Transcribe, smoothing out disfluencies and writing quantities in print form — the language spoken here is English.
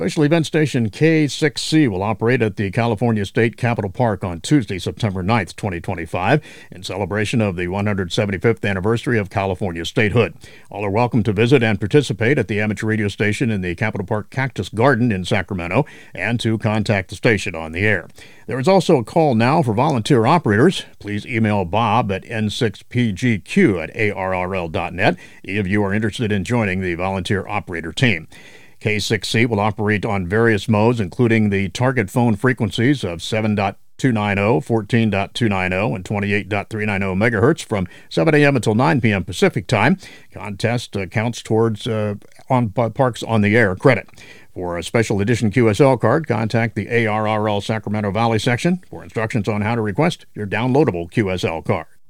Special event station K6C will operate at the California State Capitol Park on Tuesday, September 9th, 2025, in celebration of the 175th anniversary of California statehood. All are welcome to visit and participate at the amateur radio station in the Capitol Park Cactus Garden in Sacramento and to contact the station on the air. There is also a call now for volunteer operators. Please email Bob at n6pgq@arrl.net if you are interested in joining the volunteer operator team. K6C will operate on various modes, including the target phone frequencies of 7.290, 14.290, and 28.390 megahertz from 7 a.m. until 9 p.m. Pacific time. Contest counts towards on Parks on the Air credit. For a special edition QSL card, contact the ARRL Sacramento Valley section for instructions on how to request your downloadable QSL card.